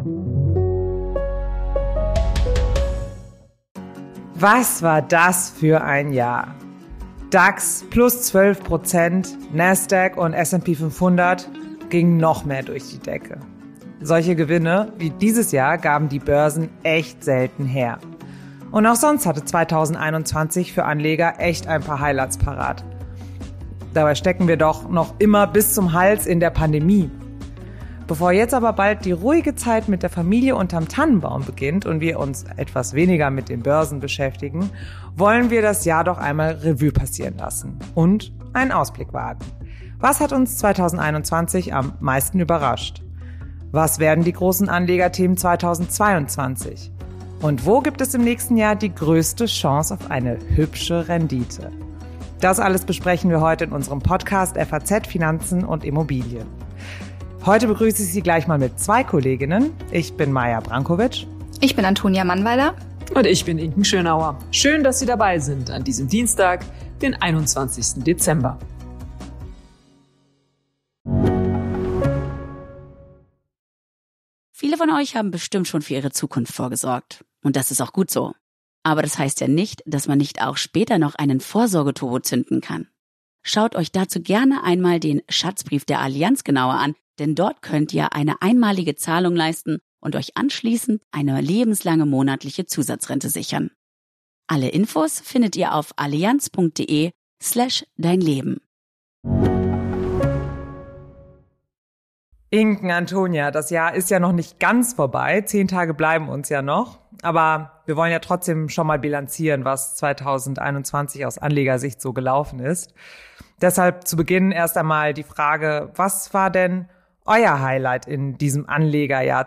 Was war das für ein Jahr? DAX plus 12%, Nasdaq und S&P 500 gingen noch mehr durch die Decke. Solche Gewinne wie dieses Jahr gaben die Börsen echt selten her. Und auch sonst hatte 2021 für Anleger echt ein paar Highlights parat. Dabei stecken wir doch noch immer bis zum Hals in der Pandemie. Bevor jetzt aber bald die ruhige Zeit mit der Familie unterm Tannenbaum beginnt und wir uns etwas weniger mit den Börsen beschäftigen, wollen wir das Jahr doch einmal Revue passieren lassen und einen Ausblick wagen. Was hat uns 2021 am meisten überrascht? Was werden die großen Anlegerthemen 2022? Und wo gibt es im nächsten Jahr die größte Chance auf eine hübsche Rendite? Das alles besprechen wir heute in unserem Podcast FAZ Finanzen und Immobilien. Heute begrüße ich Sie gleich mal mit 2 Kolleginnen. Ich bin Maja Brankovic. Ich bin Antonia Mannweiler. Und ich bin Inken Schönauer. Schön, dass Sie dabei sind an diesem Dienstag, den 21. Dezember. Viele von euch haben bestimmt schon für ihre Zukunft vorgesorgt. Und das ist auch gut so. Aber das heißt ja nicht, dass man nicht auch später noch einen Vorsorgeturbo zünden kann. Schaut euch dazu gerne einmal den Schatzbrief der Allianz genauer an, denn dort könnt ihr eine einmalige Zahlung leisten und euch anschließend eine lebenslange monatliche Zusatzrente sichern. Alle Infos findet ihr auf allianz.de/deinleben. Inken, Antonia, das Jahr ist ja noch nicht ganz vorbei. 10 Tage bleiben uns ja noch. Aber wir wollen ja trotzdem schon mal bilanzieren, was 2021 aus Anlegersicht so gelaufen ist. Deshalb zu Beginn erst einmal die Frage, was war denn euer Highlight in diesem Anlegerjahr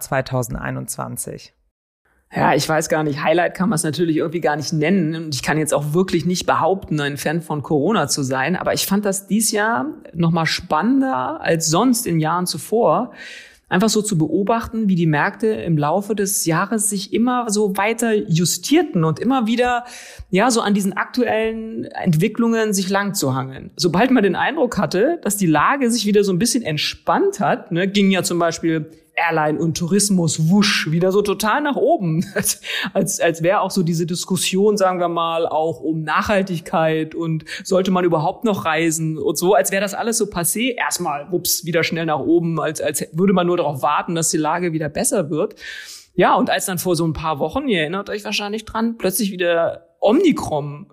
2021? Ja, ich weiß gar nicht, Highlight kann man es natürlich irgendwie gar nicht nennen. Und ich kann jetzt auch wirklich nicht behaupten, ein Fan von Corona zu sein. Aber ich fand das dieses Jahr noch mal spannender als sonst in Jahren zuvor. Einfach so zu beobachten, wie die Märkte im Laufe des Jahres sich immer so weiter justierten und immer wieder, ja, so an diesen aktuellen Entwicklungen sich lang zu hangeln. Sobald man den Eindruck hatte, dass die Lage sich wieder so ein bisschen entspannt hat, ging ja zum Beispiel Airline und Tourismus wusch wieder so total nach oben, als wäre auch so diese Diskussion, sagen wir mal, auch um Nachhaltigkeit und sollte man überhaupt noch reisen und so, als wäre das alles so passé. Erstmal, wups, wieder schnell nach oben, als würde man nur darauf warten, dass die Lage wieder besser wird. Ja, und als dann vor so ein paar Wochen, ihr erinnert euch wahrscheinlich dran, plötzlich wieder Omikron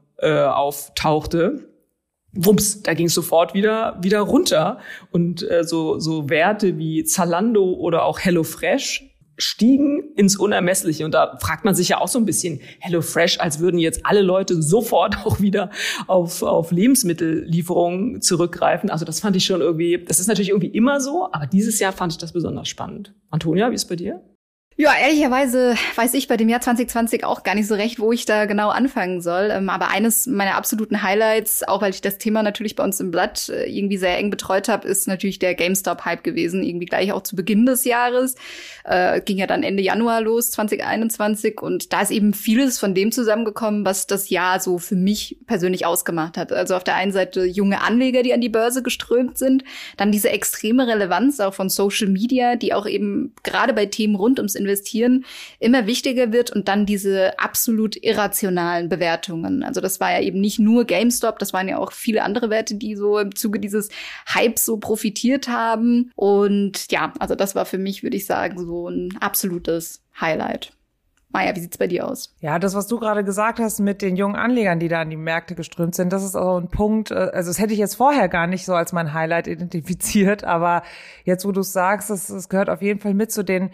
auftauchte, wumps, da ging es sofort wieder runter. Und so Werte wie Zalando oder auch HelloFresh stiegen ins Unermessliche. Und da fragt man sich ja auch so ein bisschen, HelloFresh, als würden jetzt alle Leute sofort auch wieder auf Lebensmittellieferungen zurückgreifen. Also das fand ich schon irgendwie, das ist natürlich irgendwie immer so, aber dieses Jahr fand ich das besonders spannend. Antonia, wie ist es bei dir? Ja, ehrlicherweise weiß ich bei dem Jahr 2020 auch gar nicht so recht, wo ich da genau anfangen soll. Aber eines meiner absoluten Highlights, auch weil ich das Thema natürlich bei uns im Blatt irgendwie sehr eng betreut habe, ist natürlich der GameStop-Hype gewesen. Irgendwie gleich auch zu Beginn des Jahres. Ging ja dann Ende Januar los, 2021. Und da ist eben vieles von dem zusammengekommen, was das Jahr so für mich persönlich ausgemacht hat. Also auf der einen Seite junge Anleger, die an die Börse geströmt sind. Dann diese extreme Relevanz auch von Social Media, die auch eben gerade bei Themen rund ums Investieren immer wichtiger wird und dann diese absolut irrationalen Bewertungen. Also das war ja eben nicht nur GameStop, das waren ja auch viele andere Werte, die so im Zuge dieses Hypes so profitiert haben. Und ja, also das war für mich, würde ich sagen, so ein absolutes Highlight. Maja, wie sieht's bei dir aus? Ja, das, was du gerade gesagt hast mit den jungen Anlegern, die da an die Märkte geströmt sind, das ist auch ein Punkt, also das hätte ich jetzt vorher gar nicht so als mein Highlight identifiziert, aber jetzt, wo du es sagst, das gehört auf jeden Fall mit zu den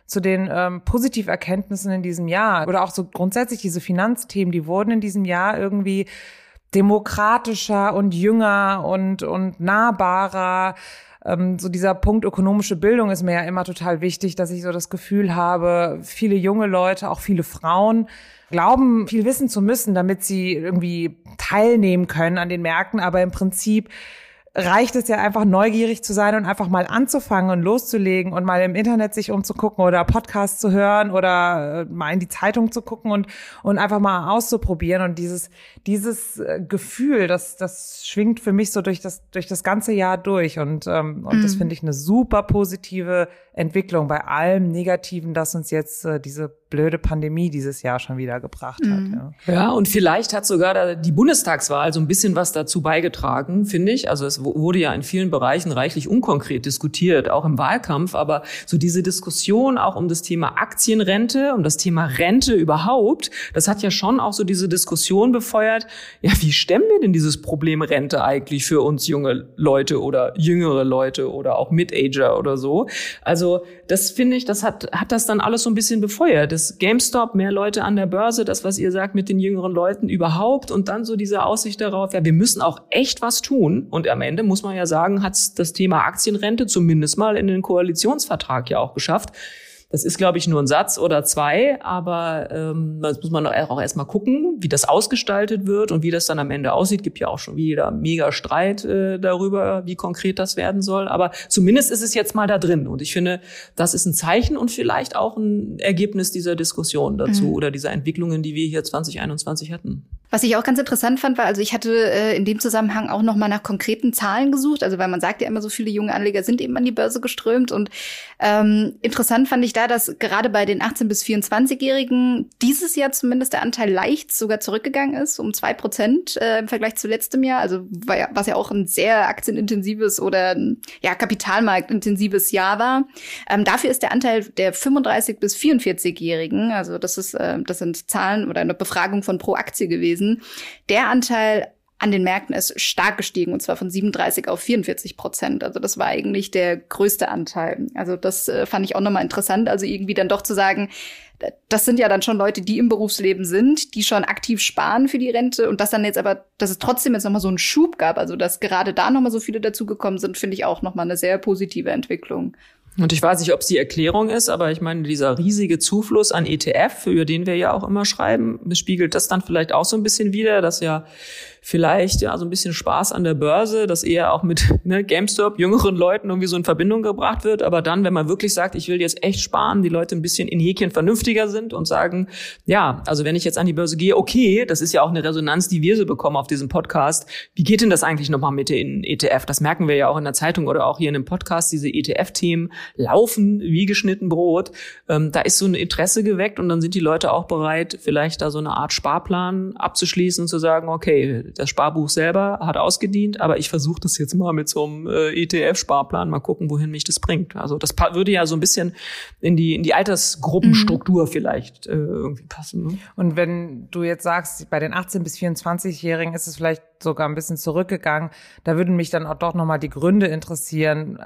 Positiverkenntnissen in diesem Jahr oder auch so grundsätzlich diese Finanzthemen, die wurden in diesem Jahr irgendwie demokratischer und jünger und nahbarer. So dieser Punkt ökonomische Bildung ist mir ja immer total wichtig, dass ich so das Gefühl habe, viele junge Leute, auch viele Frauen, glauben, viel wissen zu müssen, damit sie irgendwie teilnehmen können an den Märkten, aber im Prinzip reicht es ja einfach neugierig zu sein und einfach mal anzufangen und loszulegen und mal im Internet sich umzugucken oder Podcasts zu hören oder mal in die Zeitung zu gucken und einfach mal auszuprobieren. Und dieses Gefühl, das schwingt für mich so durch das ganze Jahr durch. Und das finde ich eine super positive Entwicklung bei allem Negativen, das uns jetzt diese blöde Pandemie dieses Jahr schon wieder gebracht hat. Ja, und vielleicht hat sogar die Bundestagswahl so ein bisschen was dazu beigetragen, finde ich. Also es wurde ja in vielen Bereichen reichlich unkonkret diskutiert, auch im Wahlkampf. Aber so diese Diskussion auch um das Thema Aktienrente, um das Thema Rente überhaupt, das hat ja schon auch so diese Diskussion befeuert. Ja, wie stemmen wir denn dieses Problem Rente eigentlich für uns junge Leute oder jüngere Leute oder auch Mid-Ager oder so? Also das finde ich, das hat das dann alles so ein bisschen befeuert. Das GameStop, mehr Leute an der Börse, das, was ihr sagt mit den jüngeren Leuten überhaupt und dann so diese Aussicht darauf, ja, wir müssen auch echt was tun. Und am Ende muss man ja sagen, hat das Thema Aktienrente zumindest mal in den Koalitionsvertrag ja auch geschafft. Das ist, glaube ich, nur ein Satz oder zwei, aber das muss man auch erstmal gucken, wie das ausgestaltet wird und wie das dann am Ende aussieht. Gibt ja auch schon wieder mega Streit darüber, wie konkret das werden soll. Aber zumindest ist es jetzt mal da drin. Und ich finde, das ist ein Zeichen und vielleicht auch ein Ergebnis dieser Diskussion dazu oder dieser Entwicklungen, die wir hier 2021 hatten. Was ich auch ganz interessant fand, war, also ich hatte in dem Zusammenhang auch noch mal nach konkreten Zahlen gesucht, also weil man sagt ja immer, so viele junge Anleger sind eben an die Börse geströmt und interessant fand ich da, dass gerade bei den 18- bis 24-Jährigen dieses Jahr zumindest der Anteil leicht sogar zurückgegangen ist, um 2% im Vergleich zu letztem Jahr, also was ja auch ein sehr aktienintensives oder ja kapitalmarktintensives Jahr war. Dafür ist der Anteil der 35- bis 44-Jährigen, also das sind Zahlen oder eine Befragung von Pro Aktie gewesen. Der Anteil an den Märkten ist stark gestiegen, und zwar von 37 auf 44%. Also das war eigentlich der größte Anteil. Also das fand ich auch nochmal interessant. Also irgendwie dann doch zu sagen, das sind ja dann schon Leute, die im Berufsleben sind, die schon aktiv sparen für die Rente und dass es trotzdem jetzt nochmal so einen Schub gab, also dass gerade da nochmal so viele dazugekommen sind, finde ich auch nochmal eine sehr positive Entwicklung. Und ich weiß nicht, ob es die Erklärung ist, aber ich meine, dieser riesige Zufluss an ETF, über den wir ja auch immer schreiben, spiegelt das dann vielleicht auch so ein bisschen wider, dass ja vielleicht ja so ein bisschen Spaß an der Börse, das eher auch mit GameStop, jüngeren Leuten irgendwie so in Verbindung gebracht wird. Aber dann, wenn man wirklich sagt, ich will jetzt echt sparen, die Leute ein bisschen in Häkchen vernünftiger sind und sagen, ja, also wenn ich jetzt an die Börse gehe, okay, das ist ja auch eine Resonanz, die wir so bekommen auf diesem Podcast. Wie geht denn das eigentlich nochmal mit den ETF? Das merken wir ja auch in der Zeitung oder auch hier in dem Podcast. Diese ETF-Themen laufen wie geschnitten Brot. Da ist so ein Interesse geweckt und dann sind die Leute auch bereit, vielleicht da so eine Art Sparplan abzuschließen und zu sagen, okay, das Sparbuch selber hat ausgedient, aber ich versuche das jetzt mal mit so einem ETF-Sparplan, mal gucken, wohin mich das bringt. Also das würde ja so ein bisschen in die Altersgruppenstruktur vielleicht irgendwie passen. Ne? Und wenn du jetzt sagst, bei den 18- bis 24-Jährigen ist es vielleicht sogar ein bisschen zurückgegangen, da würden mich dann auch doch nochmal die Gründe interessieren,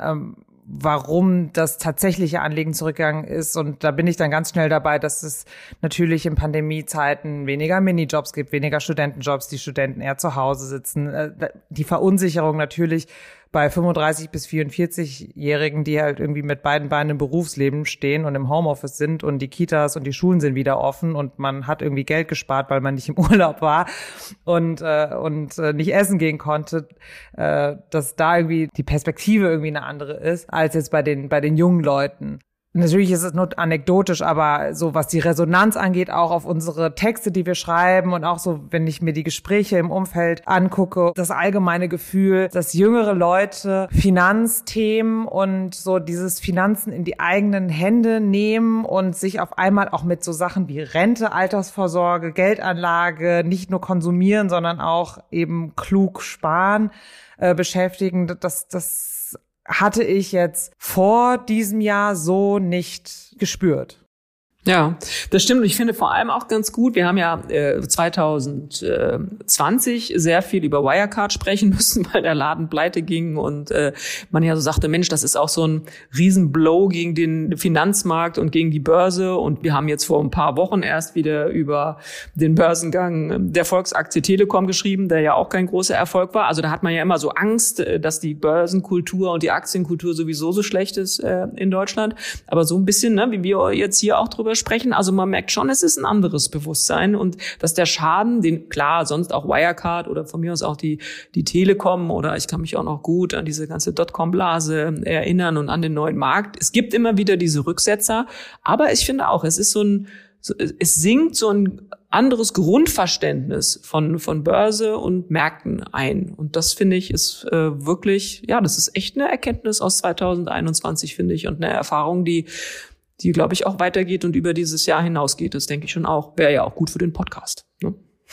warum das tatsächliche Anlegen zurückgegangen ist. Und da bin ich dann ganz schnell dabei, dass es natürlich in Pandemiezeiten weniger Minijobs gibt, weniger Studentenjobs, die Studenten eher zu Hause sitzen. Die Verunsicherung natürlich bei 35- bis 44-Jährigen, die halt irgendwie mit beiden Beinen im Berufsleben stehen und im Homeoffice sind und die Kitas und die Schulen sind wieder offen und man hat irgendwie Geld gespart, weil man nicht im Urlaub war und nicht essen gehen konnte, dass da irgendwie die Perspektive irgendwie eine andere ist als jetzt bei den jungen Leuten. Natürlich ist es nur anekdotisch, aber so was die Resonanz angeht, auch auf unsere Texte, die wir schreiben und auch so, wenn ich mir die Gespräche im Umfeld angucke, das allgemeine Gefühl, dass jüngere Leute Finanzthemen und so dieses Finanzen in die eigenen Hände nehmen und sich auf einmal auch mit so Sachen wie Rente, Altersvorsorge, Geldanlage, nicht nur konsumieren, sondern auch eben klug sparen, beschäftigen. Das hatte ich jetzt vor diesem Jahr so nicht gespürt. Ja, das stimmt. Und ich finde vor allem auch ganz gut, wir haben ja 2020 sehr viel über Wirecard sprechen müssen, weil der Laden pleite ging und man ja so sagte, Mensch, das ist auch so ein Riesenblow gegen den Finanzmarkt und gegen die Börse. Und wir haben jetzt vor ein paar Wochen erst wieder über den Börsengang der Volksaktie Telekom geschrieben, der ja auch kein großer Erfolg war. Also da hat man ja immer so Angst, dass die Börsenkultur und die Aktienkultur sowieso so schlecht ist in Deutschland. Aber so ein bisschen, wie wir jetzt hier auch drüber sprechen. Also man merkt schon, es ist ein anderes Bewusstsein und dass der Schaden, den klar sonst auch Wirecard oder von mir aus auch die Telekom oder ich kann mich auch noch gut an diese ganze Dotcom-Blase erinnern und an den neuen Markt. Es gibt immer wieder diese Rücksetzer, aber ich finde auch, es sinkt so ein anderes Grundverständnis von Börse und Märkten ein. Und das finde ich ist wirklich, ja, das ist echt eine Erkenntnis aus 2021, finde ich, und eine Erfahrung, die glaube ich auch weitergeht und über dieses Jahr hinausgeht. Das denke ich schon auch. Wäre ja auch gut für den Podcast. Ne?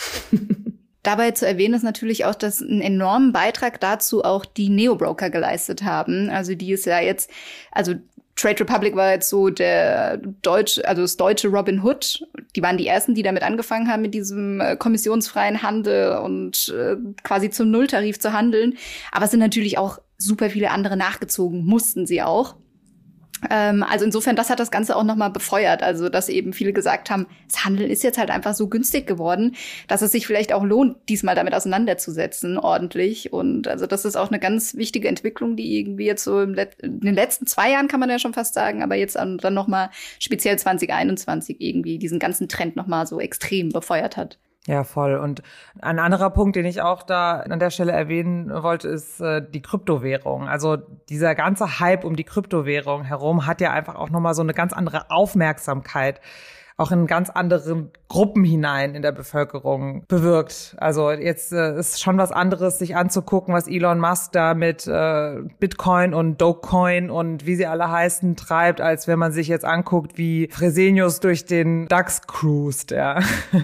Dabei zu erwähnen ist natürlich auch, dass einen enormen Beitrag dazu auch die Neo-Broker geleistet haben. Also die ist ja jetzt, also Trade Republic war jetzt so das deutsche Robin Hood. Die waren die ersten, die damit angefangen haben, mit diesem kommissionsfreien Handel und quasi zum Nulltarif zu handeln. Aber es sind natürlich auch super viele andere nachgezogen, mussten sie auch. Also insofern, das hat das Ganze auch nochmal befeuert. Also, dass eben viele gesagt haben, das Handeln ist jetzt halt einfach so günstig geworden, dass es sich vielleicht auch lohnt, diesmal damit auseinanderzusetzen, ordentlich. Und also, das ist auch eine ganz wichtige Entwicklung, die irgendwie jetzt so in den letzten 2 Jahren, kann man ja schon fast sagen, aber jetzt dann nochmal speziell 2021 irgendwie diesen ganzen Trend nochmal so extrem befeuert hat. Ja, voll. Und ein anderer Punkt, den ich auch da an der Stelle erwähnen wollte, ist die Kryptowährung. Also dieser ganze Hype um die Kryptowährung herum hat ja einfach auch nochmal so eine ganz andere Aufmerksamkeit auch in ganz andere Gruppen hinein in der Bevölkerung bewirkt. Also jetzt ist schon was anderes, sich anzugucken, was Elon Musk da mit Bitcoin und Dogecoin und wie sie alle heißen treibt, als wenn man sich jetzt anguckt, wie Fresenius durch den DAX cruist, ja.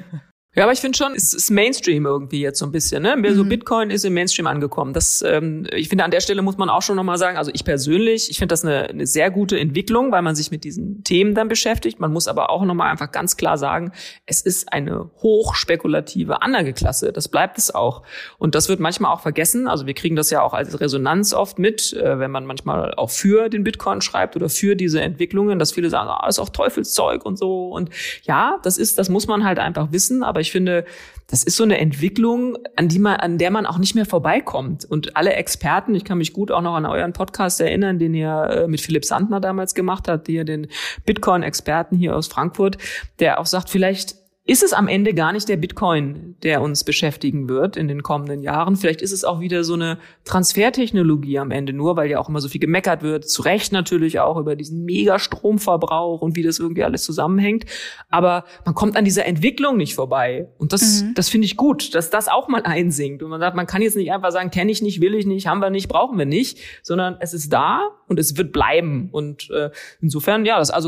Ja, aber ich finde schon, es ist Mainstream irgendwie jetzt so ein bisschen, ne? So Bitcoin ist im Mainstream angekommen. Das, ich finde, an der Stelle muss man auch schon nochmal sagen, also ich persönlich, ich finde das eine sehr gute Entwicklung, weil man sich mit diesen Themen dann beschäftigt. Man muss aber auch nochmal einfach ganz klar sagen, es ist eine hochspekulative Anlageklasse. Das bleibt es auch. Und das wird manchmal auch vergessen. Also wir kriegen das ja auch als Resonanz oft mit, wenn man manchmal auch für den Bitcoin schreibt oder für diese Entwicklungen, dass viele sagen, das ist auch Teufelszeug und so. Und ja, das muss man halt einfach wissen, aber ich finde, das ist so eine Entwicklung, an der man auch nicht mehr vorbeikommt. Und alle Experten, ich kann mich gut auch noch an euren Podcast erinnern, den ihr mit Philipp Sandner damals gemacht habt, den Bitcoin-Experten hier aus Frankfurt, der auch sagt, vielleicht ist es am Ende gar nicht der Bitcoin, der uns beschäftigen wird in den kommenden Jahren. Vielleicht ist es auch wieder so eine Transfertechnologie am Ende nur, weil ja auch immer so viel gemeckert wird. Zu Recht natürlich auch über diesen Megastromverbrauch und wie das irgendwie alles zusammenhängt. Aber man kommt an dieser Entwicklung nicht vorbei. Und das finde ich gut, dass das auch mal einsinkt. Und man sagt, man kann jetzt nicht einfach sagen, kenne ich nicht, will ich nicht, haben wir nicht, brauchen wir nicht, sondern es ist da und es wird bleiben. Und insofern, ja, das also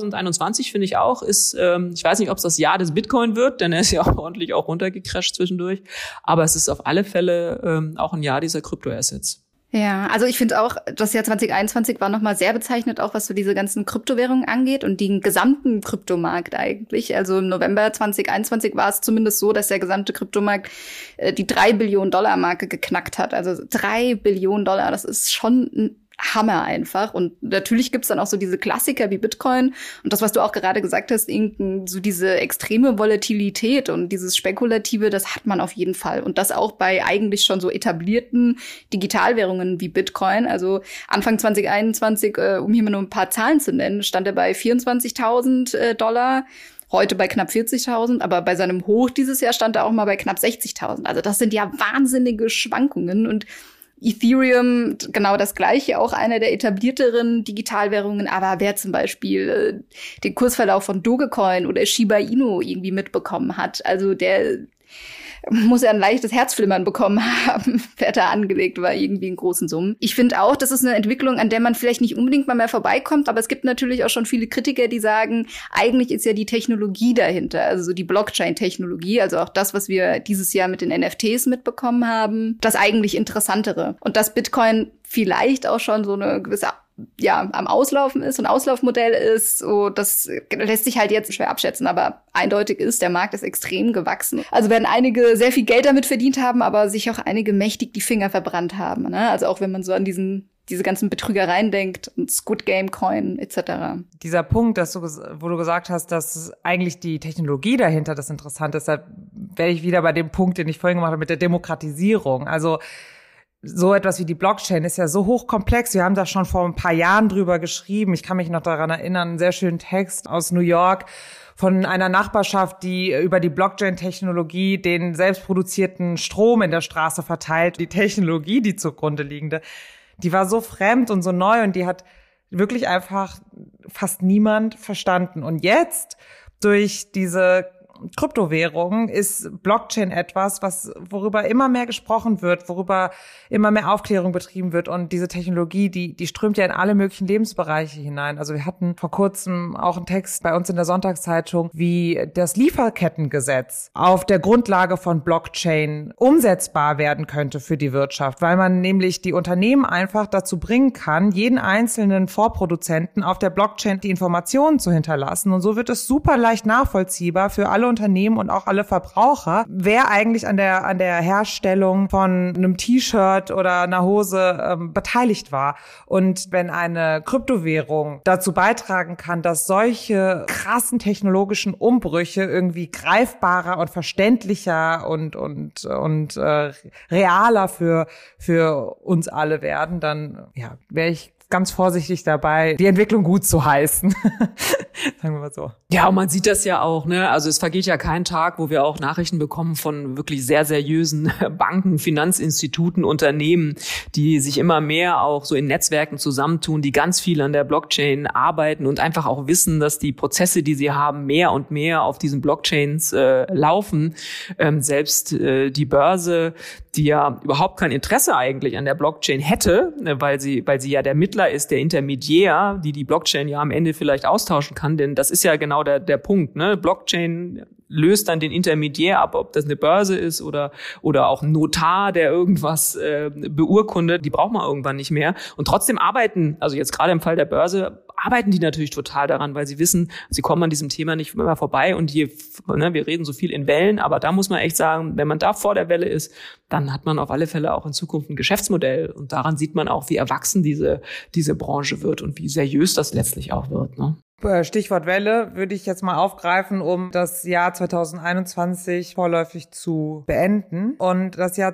2021 finde ich auch ist, ich weiß nicht, ob es das Jahr des Bitcoin wird, denn er ist ja auch ordentlich auch runtergecrasht zwischendurch. Aber es ist auf alle Fälle auch ein Jahr dieser Kryptoassets. Ja, also ich finde auch, das Jahr 2021 war nochmal sehr bezeichnet, auch was so diese ganzen Kryptowährungen angeht und den gesamten Kryptomarkt eigentlich. Also im November 2021 war es zumindest so, dass der gesamte Kryptomarkt die 3 Billionen Dollar Marke geknackt hat. Also 3 Billionen Dollar, das ist schon ein Hammer einfach. Und natürlich gibt's dann auch so diese Klassiker wie Bitcoin und das, was du auch gerade gesagt hast, so diese extreme Volatilität und dieses Spekulative, das hat man auf jeden Fall. Und das auch bei eigentlich schon so etablierten Digitalwährungen wie Bitcoin. Also Anfang 2021, um hier mal nur ein paar Zahlen zu nennen, stand er bei 24.000 Dollar. Heute bei knapp 40.000, aber bei seinem Hoch dieses Jahr stand er auch mal bei knapp 60.000. Also das sind ja wahnsinnige Schwankungen und Ethereum, genau das Gleiche, auch einer der etablierteren Digitalwährungen. Aber wer zum Beispiel den Kursverlauf von Dogecoin oder Shiba Inu irgendwie mitbekommen hat, also der muss ja ein leichtes Herzflimmern bekommen haben, wer da angelegt war, irgendwie in großen Summen. Ich finde auch, das ist eine Entwicklung, an der man vielleicht nicht unbedingt mal mehr vorbeikommt, aber es gibt natürlich auch schon viele Kritiker, die sagen, eigentlich ist ja die Technologie dahinter, also so die Blockchain-Technologie, also auch das, was wir dieses Jahr mit den NFTs mitbekommen haben, das eigentlich Interessantere. Und dass Bitcoin vielleicht auch schon so eine gewisse am Auslaufen ist und Auslaufmodell ist, so das lässt sich halt jetzt schwer abschätzen, aber eindeutig ist, der Markt ist extrem gewachsen. Also werden einige sehr viel Geld damit verdient haben, aber sich auch einige mächtig die Finger verbrannt haben, ne? Also auch wenn man so an diese ganzen Betrügereien denkt und Squid Game Coin etc. Dieser Punkt, wo du gesagt hast, dass eigentlich die Technologie dahinter das Interessante ist, da wäre ich wieder bei dem Punkt, den ich vorhin gemacht habe mit der Demokratisierung. Also so etwas wie die Blockchain ist ja so hochkomplex. Wir haben da schon vor ein paar Jahren drüber geschrieben. Ich kann mich noch daran erinnern, einen sehr schönen Text aus New York von einer Nachbarschaft, die über die Blockchain-Technologie den selbstproduzierten Strom in der Straße verteilt. Die Technologie, die zugrunde liegende, die war so fremd und so neu und die hat wirklich einfach fast niemand verstanden. Und jetzt durch diese Kryptowährung ist Blockchain etwas, worüber immer mehr gesprochen wird, worüber immer mehr Aufklärung betrieben wird. Und diese Technologie, die strömt ja in alle möglichen Lebensbereiche hinein. Also wir hatten vor kurzem auch einen Text bei uns in der Sonntagszeitung, wie das Lieferkettengesetz auf der Grundlage von Blockchain umsetzbar werden könnte für die Wirtschaft, weil man nämlich die Unternehmen einfach dazu bringen kann, jeden einzelnen Vorproduzenten auf der Blockchain die Informationen zu hinterlassen. Und so wird es super leicht nachvollziehbar für alle Unternehmen und auch alle Verbraucher, wer eigentlich an der Herstellung von einem T-Shirt oder einer Hose beteiligt war. Und wenn eine Kryptowährung dazu beitragen kann, dass solche krassen technologischen Umbrüche irgendwie greifbarer und verständlicher und realer für uns alle werden, dann wäre ich ganz vorsichtig dabei, die Entwicklung gut zu heißen. Sagen wir mal so. Ja, und man sieht das ja auch, ne? Also es vergeht ja kein Tag, wo wir auch Nachrichten bekommen von wirklich sehr seriösen Banken, Finanzinstituten, Unternehmen, die sich immer mehr auch so in Netzwerken zusammentun, die ganz viel an der Blockchain arbeiten und einfach auch wissen, dass die Prozesse, die sie haben, mehr und mehr auf diesen Blockchains laufen. Selbst die Börse, die ja überhaupt kein Interesse eigentlich an der Blockchain hätte, weil sie ja der Mittler ist, der Intermediär, die Blockchain ja am Ende vielleicht austauschen kann, denn das ist ja genau der Punkt, ne? Blockchain löst dann den Intermediär ab, ob das eine Börse ist oder auch ein Notar, der irgendwas beurkundet, die braucht man irgendwann nicht mehr. Und trotzdem arbeiten, also jetzt gerade im Fall der Börse, arbeiten die natürlich total daran, weil sie wissen, sie kommen an diesem Thema nicht immer vorbei und wir reden so viel in Wellen, aber da muss man echt sagen, wenn man da vor der Welle ist, dann hat man auf alle Fälle auch in Zukunft ein Geschäftsmodell und daran sieht man auch, wie erwachsen diese Branche wird und wie seriös das letztlich auch wird, ne? Stichwort Welle würde ich jetzt mal aufgreifen, um das Jahr 2021 vorläufig zu beenden und das Jahr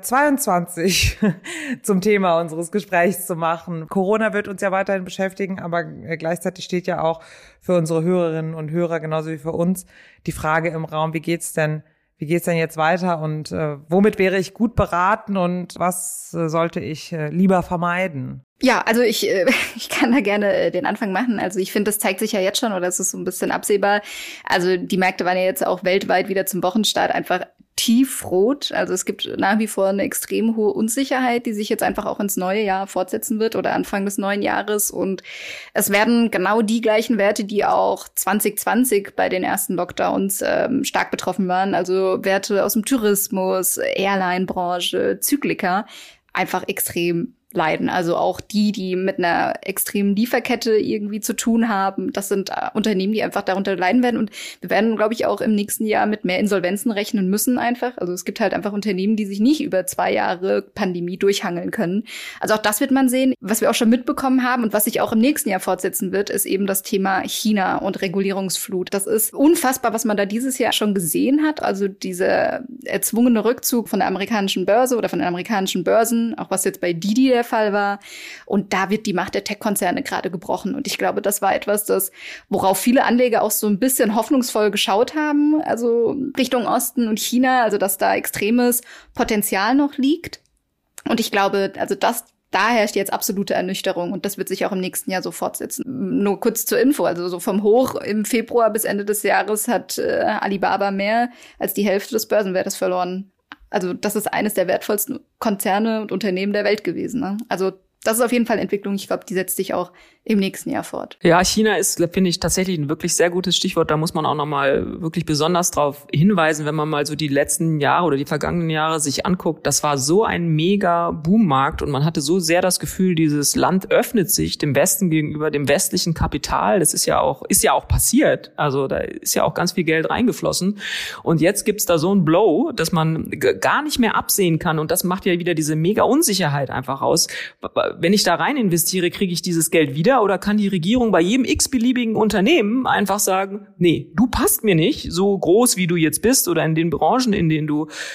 2022 zum Thema unseres Gesprächs zu machen. Corona wird uns ja weiterhin beschäftigen, aber gleichzeitig steht ja auch für unsere Hörerinnen und Hörer genauso wie für uns die Frage im Raum, wie geht's denn jetzt weiter und womit wäre ich gut beraten und was sollte ich lieber vermeiden? Ja, also ich kann da gerne den Anfang machen. Also ich finde, das zeigt sich ja jetzt schon, oder es ist so ein bisschen absehbar. Also die Märkte waren ja jetzt auch weltweit wieder zum Wochenstart einfach tiefrot. Also es gibt nach wie vor eine extrem hohe Unsicherheit, die sich jetzt einfach auch ins neue Jahr fortsetzen wird oder Anfang des neuen Jahres. Und es werden genau die gleichen Werte, die auch 2020 bei den ersten Lockdowns stark betroffen waren. Also Werte aus dem Tourismus, Airline-Branche, Zyklika, einfach extrem leiden. Also auch die mit einer extremen Lieferkette irgendwie zu tun haben. Das sind Unternehmen, die einfach darunter leiden werden. Und wir werden, glaube ich, auch im nächsten Jahr mit mehr Insolvenzen rechnen müssen einfach. Also es gibt halt einfach Unternehmen, die sich nicht über 2 Jahre Pandemie durchhangeln können. Also auch das wird man sehen. Was wir auch schon mitbekommen haben und was sich auch im nächsten Jahr fortsetzen wird, ist eben das Thema China und Regulierungsflut. Das ist unfassbar, was man da dieses Jahr schon gesehen hat. Also dieser erzwungene Rückzug von der amerikanischen Börse oder von den amerikanischen Börsen, auch was jetzt bei Didi der Fall war. Und da wird die Macht der Tech-Konzerne gerade gebrochen. Und ich glaube, das war etwas, worauf viele Anleger auch so ein bisschen hoffnungsvoll geschaut haben. Also Richtung Osten und China, also dass da extremes Potenzial noch liegt. Und ich glaube, also da herrscht jetzt absolute Ernüchterung und das wird sich auch im nächsten Jahr so fortsetzen. Nur kurz zur Info, also so vom Hoch im Februar bis Ende des Jahres hat Alibaba mehr als die Hälfte des Börsenwertes verloren. Also das ist eines der wertvollsten Konzerne und Unternehmen der Welt gewesen, ne? Also das ist auf jeden Fall Entwicklung. Ich glaube, die setzt sich auch im nächsten Jahr fort. Ja, China ist, finde ich, tatsächlich ein wirklich sehr gutes Stichwort. Da muss man auch nochmal wirklich besonders drauf hinweisen, wenn man mal so die letzten Jahre oder die vergangenen Jahre sich anguckt. Das war so ein mega Boommarkt und man hatte so sehr das Gefühl, dieses Land öffnet sich dem Westen gegenüber, dem westlichen Kapital. Das ist ja auch passiert. Also da ist ja auch ganz viel Geld reingeflossen. Und jetzt gibt's da so einen Blow, dass man gar nicht mehr absehen kann. Und das macht ja wieder diese mega Unsicherheit einfach aus. wenn ich da rein investiere, kriege ich dieses Geld wieder oder kann die Regierung bei jedem x-beliebigen Unternehmen einfach sagen, nee, du passt mir nicht, so groß wie du jetzt bist oder in den Branchen, in denen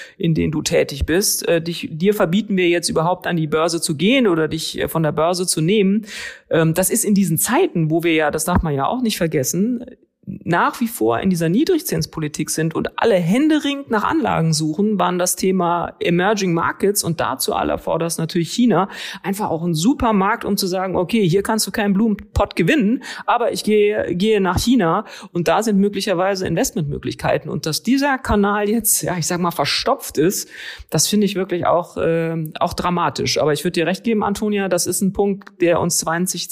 du tätig bist, dir verbieten wir jetzt überhaupt an die Börse zu gehen oder dich von der Börse zu nehmen. Das ist in diesen Zeiten, wo wir ja, das darf man ja auch nicht vergessen, nach wie vor in dieser Niedrigzinspolitik sind und alle händeringend nach Anlagen suchen, waren das Thema Emerging Markets und dazu allervorderst natürlich China einfach auch ein super Markt, um zu sagen, okay, hier kannst du keinen Blumenpott gewinnen, aber ich gehe nach China und da sind möglicherweise Investmentmöglichkeiten. Und dass dieser Kanal jetzt, ja, ich sag mal, verstopft ist, das finde ich wirklich auch dramatisch. Aber ich würde dir recht geben, Antonia, das ist ein Punkt, der uns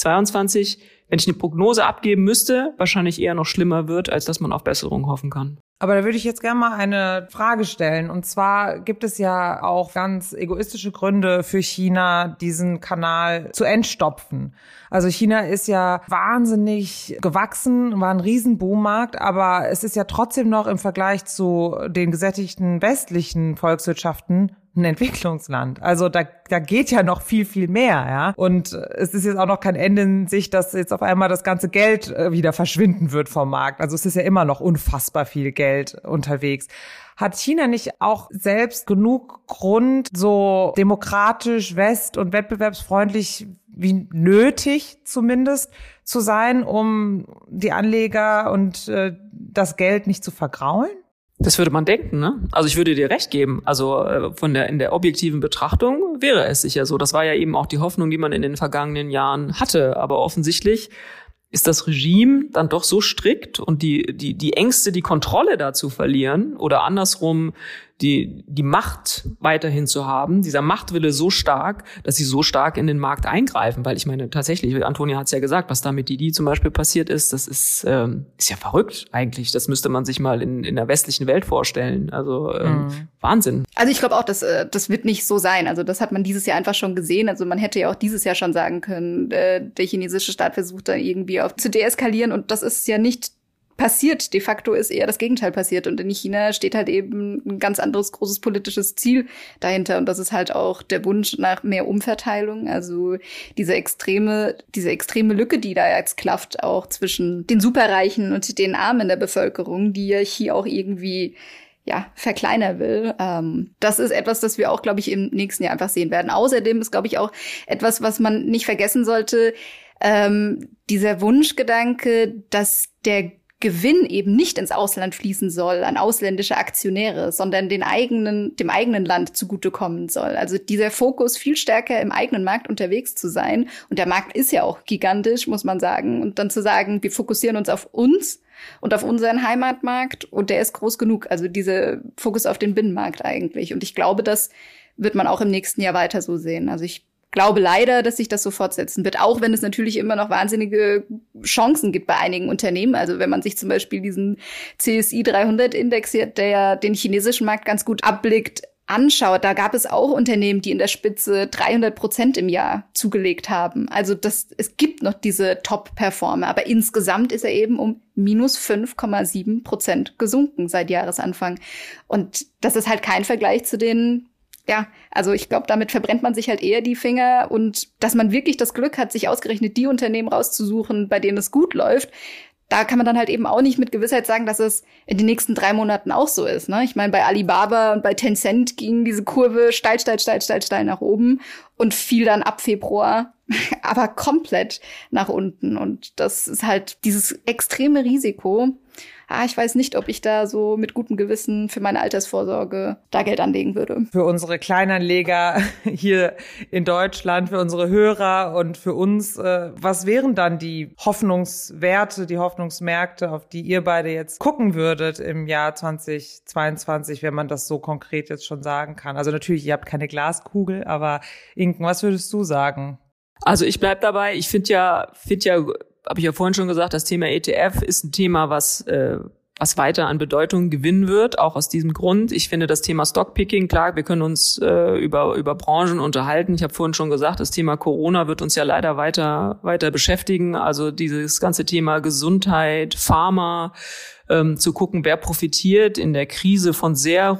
2022, wenn ich eine Prognose abgeben müsste, wahrscheinlich eher noch schlimmer wird, als dass man auf Besserung hoffen kann. Aber da würde ich jetzt gerne mal eine Frage stellen. Und zwar gibt es ja auch ganz egoistische Gründe für China, diesen Kanal zu entstopfen. Also China ist ja wahnsinnig gewachsen, war ein Riesenboommarkt, aber es ist ja trotzdem noch im Vergleich zu den gesättigten westlichen Volkswirtschaften ein Entwicklungsland. Also da geht ja noch viel, viel mehr, ja. Und es ist jetzt auch noch kein Ende in Sicht, dass jetzt auf einmal das ganze Geld wieder verschwinden wird vom Markt. Also es ist ja immer noch unfassbar viel Geld unterwegs. Hat China nicht auch selbst genug Grund, so demokratisch, west- und wettbewerbsfreundlich wie nötig zumindest zu sein, um die Anleger und das Geld nicht zu vergraulen? Das würde man denken, ne? Also ich würde dir recht geben. Also in der objektiven Betrachtung wäre es sicher so. Das war ja eben auch die Hoffnung, die man in den vergangenen Jahren hatte. Aber offensichtlich ist das Regime dann doch so strikt und die Ängste, die Kontrolle da zu verlieren oder andersrum die Macht weiterhin zu haben, dieser Machtwille so stark, dass sie so stark in den Markt eingreifen. Weil ich meine, tatsächlich, Antonia hat es ja gesagt, was da mit Didi zum Beispiel passiert ist, das ist ja verrückt eigentlich. Das müsste man sich mal in der westlichen Welt vorstellen. Also Wahnsinn. Also ich glaube auch, das wird nicht so sein. Also das hat man dieses Jahr einfach schon gesehen. Also man hätte ja auch dieses Jahr schon sagen können, der chinesische Staat versucht da irgendwie zu deeskalieren und das ist ja nicht passiert. De facto ist eher das Gegenteil passiert. Und in China steht halt eben ein ganz anderes großes politisches Ziel dahinter. Und das ist halt auch der Wunsch nach mehr Umverteilung. Also diese extreme Lücke, die da jetzt klafft, auch zwischen den Superreichen und den Armen der Bevölkerung, die ja hier auch irgendwie verkleinern will. Das ist etwas, das wir auch, glaube ich, im nächsten Jahr einfach sehen werden. Außerdem ist, glaube ich, auch etwas, was man nicht vergessen sollte, dieser Wunschgedanke, dass der Gewinn eben nicht ins Ausland fließen soll, an ausländische Aktionäre, sondern dem eigenen Land zugutekommen soll. Also dieser Fokus, viel stärker im eigenen Markt unterwegs zu sein. Und der Markt ist ja auch gigantisch, muss man sagen. Und dann zu sagen, wir fokussieren uns auf uns und auf unseren Heimatmarkt und der ist groß genug. Also dieser Fokus auf den Binnenmarkt eigentlich. Und ich glaube, das wird man auch im nächsten Jahr weiter so sehen. Also ich glaube leider, dass sich das so fortsetzen wird, auch wenn es natürlich immer noch wahnsinnige Chancen gibt bei einigen Unternehmen. Also wenn man sich zum Beispiel diesen CSI 300-Index, der ja den chinesischen Markt ganz gut abblickt, anschaut, da gab es auch Unternehmen, die in der Spitze 300% im Jahr zugelegt haben. Also es gibt noch diese Top-Performer, aber insgesamt ist er eben um minus 5,7% gesunken seit Jahresanfang. Und das ist halt kein Vergleich zu den also ich glaube, damit verbrennt man sich halt eher die Finger und dass man wirklich das Glück hat, sich ausgerechnet die Unternehmen rauszusuchen, bei denen es gut läuft, da kann man dann halt eben auch nicht mit Gewissheit sagen, dass es in den nächsten 3 Monaten auch so ist. Ne? Ich meine, bei Alibaba und bei Tencent ging diese Kurve steil nach oben und fiel dann ab Februar aber komplett nach unten. Und das ist halt dieses extreme Risiko. Ich weiß nicht, ob ich da so mit gutem Gewissen für meine Altersvorsorge da Geld anlegen würde. Für unsere Kleinanleger hier in Deutschland, für unsere Hörer und für uns, was wären dann die Hoffnungswerte, die Hoffnungsmärkte, auf die ihr beide jetzt gucken würdet im Jahr 2022, wenn man das so konkret jetzt schon sagen kann? Also natürlich, ihr habt keine Glaskugel, aber Inken, was würdest du sagen? Also ich bleib dabei, ich finde ja, habe ich ja vorhin schon gesagt, das Thema ETF ist ein Thema, was was weiter an Bedeutung gewinnen wird, auch aus diesem Grund. Ich finde das Thema Stockpicking, klar, wir können uns über Branchen unterhalten. Ich habe vorhin schon gesagt, das Thema Corona wird uns ja leider weiter beschäftigen. Also dieses ganze Thema Gesundheit, Pharma, zu gucken, wer profitiert in der Krise von sehr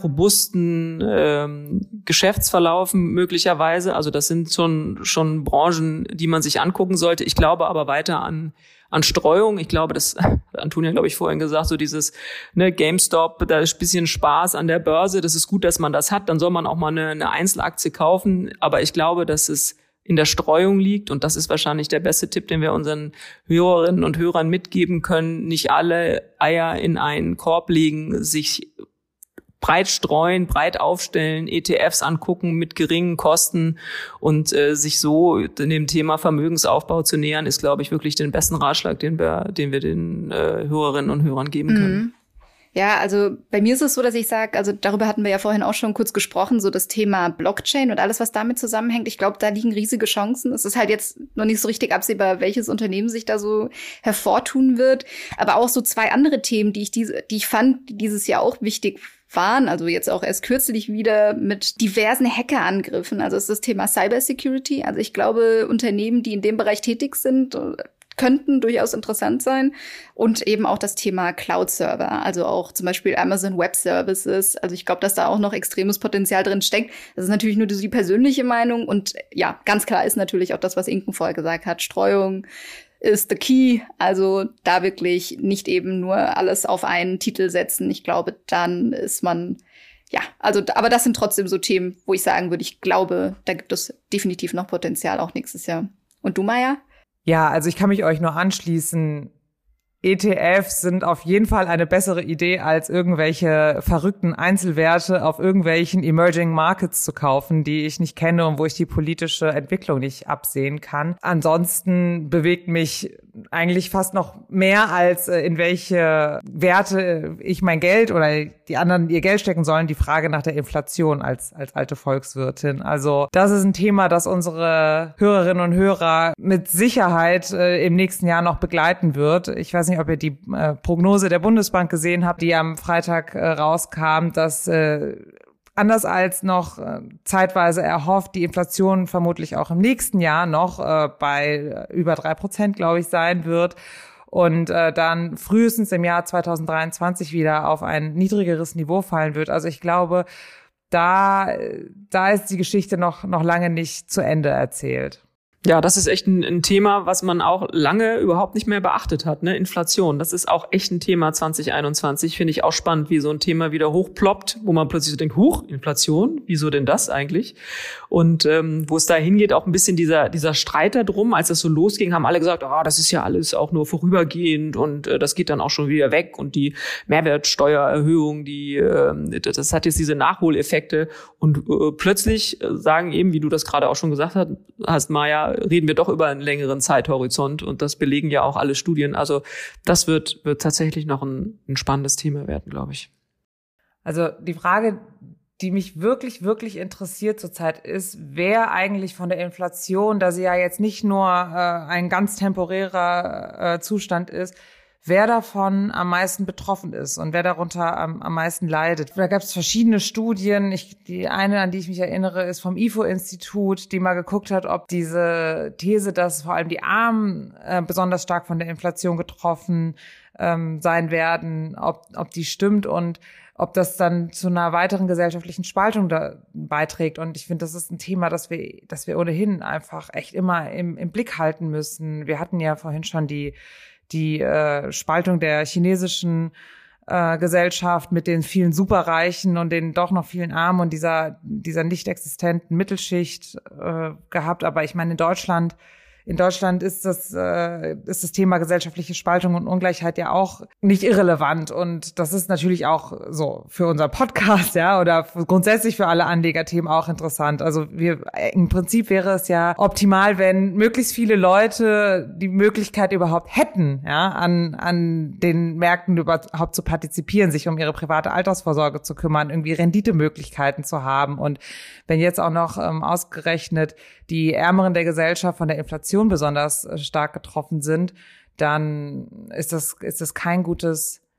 robusten Geschäftsverlaufen möglicherweise. Also das sind schon Branchen, die man sich angucken sollte. Ich glaube aber weiter an Streuung. Ich glaube, das hat Antonia, glaube ich, vorhin gesagt, so dieses GameStop, da ist ein bisschen Spaß an der Börse. Das ist gut, dass man das hat. Dann soll man auch mal eine Einzelaktie kaufen. Aber ich glaube, dass es in der Streuung liegt. Und das ist wahrscheinlich der beste Tipp, den wir unseren Hörerinnen und Hörern mitgeben können. Nicht alle Eier in einen Korb legen, sich breit streuen, breit aufstellen, ETFs angucken mit geringen Kosten und sich so dem Thema Vermögensaufbau zu nähern, ist, glaube ich, wirklich den besten Ratschlag, den wir den Hörerinnen und Hörern geben können. Ja, also bei mir ist es so, dass ich sage, also darüber hatten wir ja vorhin auch schon kurz gesprochen, so das Thema Blockchain und alles, was damit zusammenhängt. Ich glaube, da liegen riesige Chancen. Es ist halt jetzt noch nicht so richtig absehbar, welches Unternehmen sich da so hervortun wird. Aber auch so zwei andere Themen, die ich fand, die dieses Jahr auch wichtig waren, also jetzt auch erst kürzlich wieder mit diversen Hackerangriffen. Also es ist das Thema Cybersecurity. Also ich glaube, Unternehmen, die in dem Bereich tätig sind, könnten durchaus interessant sein. Und eben auch das Thema Cloud-Server, also auch zum Beispiel Amazon Web Services. Also ich glaube, dass da auch noch extremes Potenzial drin steckt. Das ist natürlich nur die persönliche Meinung. Und ja, ganz klar ist natürlich auch das, was Inken vorher gesagt hat. Streuung ist the key. Also da wirklich nicht eben nur alles auf einen Titel setzen. Ich glaube, dann ist man, ja, also, aber das sind trotzdem so Themen, wo ich sagen würde, ich glaube, da gibt es definitiv noch Potenzial auch nächstes Jahr. Und du, Maya? Ja, also ich kann mich euch nur anschließen. ETFs sind auf jeden Fall eine bessere Idee, als irgendwelche verrückten Einzelwerte auf irgendwelchen Emerging Markets zu kaufen, die ich nicht kenne und wo ich die politische Entwicklung nicht absehen kann. Ansonsten bewegt mich eigentlich fast noch mehr, als in welche Werte ich mein Geld oder die anderen ihr Geld stecken sollen, die Frage nach der Inflation als alte Volkswirtin. Also das ist ein Thema, das unsere Hörerinnen und Hörer mit Sicherheit im nächsten Jahr noch begleiten wird. Ich weiß nicht, ob ihr die Prognose der Bundesbank gesehen habt, die am Freitag rauskam, dass anders als noch zeitweise erhofft, die Inflation vermutlich auch im nächsten Jahr noch bei über 3%, glaube ich, sein wird und dann frühestens im Jahr 2023 wieder auf ein niedrigeres Niveau fallen wird. Also ich glaube, da ist die Geschichte noch lange nicht zu Ende erzählt. Ja, das ist echt ein Thema, was man auch lange überhaupt nicht mehr beachtet hat, ne? Inflation, das ist auch echt ein Thema 2021, finde ich auch spannend, wie so ein Thema wieder hochploppt, wo man plötzlich so denkt, huch, Inflation, wieso denn das eigentlich? Und wo es da hingeht, auch ein bisschen dieser Streit da drum, als das so losging, haben alle gesagt, das ist ja alles auch nur vorübergehend und das geht dann auch schon wieder weg und die Mehrwertsteuererhöhung, das hat jetzt diese Nachholeffekte und plötzlich sagen eben, wie du das gerade auch schon gesagt hast, Maja, reden wir doch über einen längeren Zeithorizont und das belegen ja auch alle Studien. Also das wird tatsächlich noch ein spannendes Thema werden, glaube ich. Also die Frage, die mich wirklich, wirklich interessiert zurzeit ist, wer eigentlich von der Inflation, da sie ja jetzt nicht nur ein ganz temporärer Zustand ist, wer davon am meisten betroffen ist und wer darunter am meisten leidet. Da gab es verschiedene Studien. Die eine, an die ich mich erinnere, ist vom IFO-Institut, die mal geguckt hat, ob diese These, dass vor allem die Armen besonders stark von der Inflation getroffen sein werden, ob die stimmt und ob das dann zu einer weiteren gesellschaftlichen Spaltung da beiträgt. Und ich finde, das ist ein Thema, das wir ohnehin einfach echt immer im Blick halten müssen. Wir hatten ja vorhin schon die Spaltung der chinesischen Gesellschaft mit den vielen Superreichen und den doch noch vielen Armen und dieser nicht existenten Mittelschicht gehabt. Aber ich meine, in Deutschland ist das Thema gesellschaftliche Spaltung und Ungleichheit ja auch nicht irrelevant. Und das ist natürlich auch so für unseren Podcast, ja, oder grundsätzlich für alle Anlegerthemen auch interessant. Also im Prinzip wäre es ja optimal, wenn möglichst viele Leute die Möglichkeit überhaupt hätten, ja, an den Märkten überhaupt zu partizipieren, sich um ihre private Altersvorsorge zu kümmern, irgendwie Renditemöglichkeiten zu haben. Und wenn jetzt auch noch ausgerechnet die Ärmeren der Gesellschaft von der Inflation besonders stark getroffen sind, dann ist das kein gutes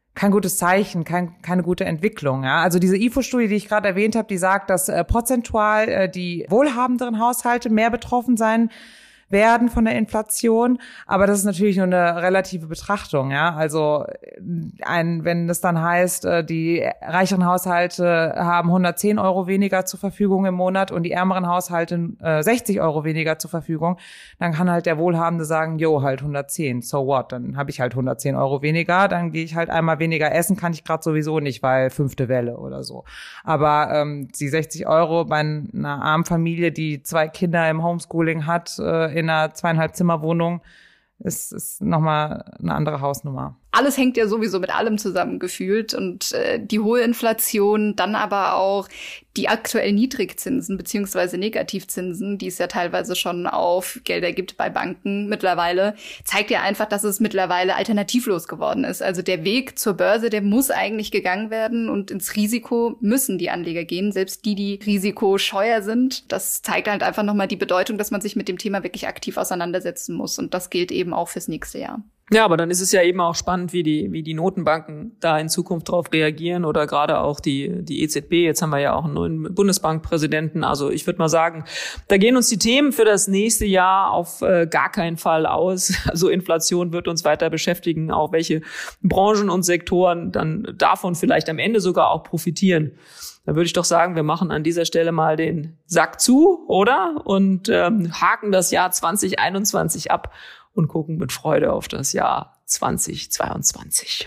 kein gutes Zeichen, keine gute Entwicklung. Ja? Also diese IFO-Studie, die ich gerade erwähnt habe, die sagt, dass prozentual die wohlhabenderen Haushalte mehr betroffen sein werden von der Inflation, aber das ist natürlich nur eine relative Betrachtung, ja. Also wenn es dann heißt, die reicheren Haushalte haben 110 Euro weniger zur Verfügung im Monat und die ärmeren Haushalte 60 Euro weniger zur Verfügung, dann kann halt der Wohlhabende sagen, jo, halt 110, so what, dann habe ich halt 110 Euro weniger, dann gehe ich halt einmal weniger essen, kann ich gerade sowieso nicht, weil 5. Welle oder so. Aber die 60 Euro bei einer armen Familie, die 2 Kinder im Homeschooling hat, in einer 2,5 Zimmerwohnung, ist nochmal eine andere Hausnummer. Alles hängt ja sowieso mit allem zusammengefühlt und die hohe Inflation, dann aber auch die aktuell Niedrigzinsen beziehungsweise Negativzinsen, die es ja teilweise schon auf Gelder gibt bei Banken mittlerweile, zeigt ja einfach, dass es mittlerweile alternativlos geworden ist. Also der Weg zur Börse, der muss eigentlich gegangen werden und ins Risiko müssen die Anleger gehen, selbst die risikoscheuer sind. Das zeigt halt einfach nochmal die Bedeutung, dass man sich mit dem Thema wirklich aktiv auseinandersetzen muss und das gilt eben auch fürs nächste Jahr. Ja, aber dann ist es ja eben auch spannend, wie die Notenbanken da in Zukunft drauf reagieren oder gerade auch die EZB. Jetzt haben wir ja auch einen neuen Bundesbankpräsidenten. Also ich würde mal sagen, da gehen uns die Themen für das nächste Jahr auf gar keinen Fall aus. Also Inflation wird uns weiter beschäftigen, auch welche Branchen und Sektoren dann davon vielleicht am Ende sogar auch profitieren. Da würde ich doch sagen, wir machen an dieser Stelle mal den Sack zu, oder? Und haken das Jahr 2021 ab. Und gucken mit Freude auf das Jahr 2022.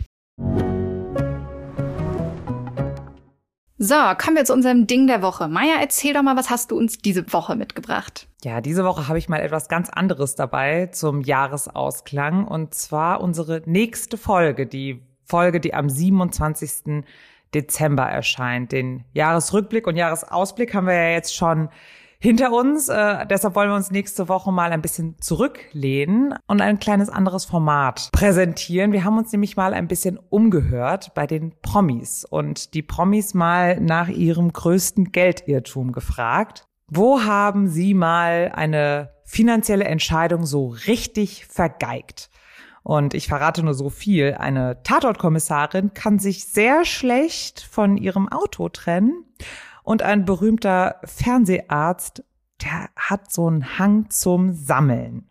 So, kommen wir zu unserem Ding der Woche. Maja, erzähl doch mal, was hast du uns diese Woche mitgebracht? Ja, diese Woche habe ich mal etwas ganz anderes dabei zum Jahresausklang. Und zwar unsere nächste Folge, die am 27. Dezember erscheint. Den Jahresrückblick und Jahresausblick haben wir ja jetzt schon hinter uns. Deshalb wollen wir uns nächste Woche mal ein bisschen zurücklehnen und ein kleines anderes Format präsentieren. Wir haben uns nämlich mal ein bisschen umgehört bei den Promis und die Promis mal nach ihrem größten Geldirrtum gefragt. Wo haben sie mal eine finanzielle Entscheidung so richtig vergeigt? Und ich verrate nur so viel. Eine Tatortkommissarin kann sich sehr schlecht von ihrem Auto trennen. Und ein berühmter Fernseharzt, der hat so einen Hang zum Sammeln.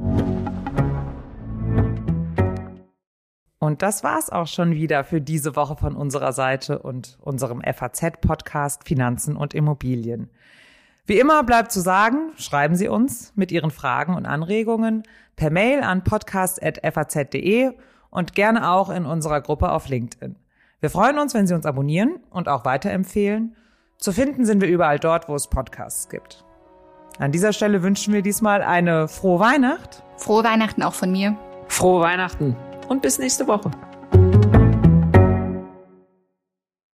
Und das war's auch schon wieder für diese Woche von unserer Seite und unserem FAZ-Podcast Finanzen und Immobilien. Wie immer bleibt zu sagen, schreiben Sie uns mit Ihren Fragen und Anregungen per Mail an podcast@faz.de und gerne auch in unserer Gruppe auf LinkedIn. Wir freuen uns, wenn Sie uns abonnieren und auch weiterempfehlen. Zu finden sind wir überall dort, wo es Podcasts gibt. An dieser Stelle wünschen wir diesmal eine frohe Weihnacht. Frohe Weihnachten auch von mir. Frohe Weihnachten und bis nächste Woche.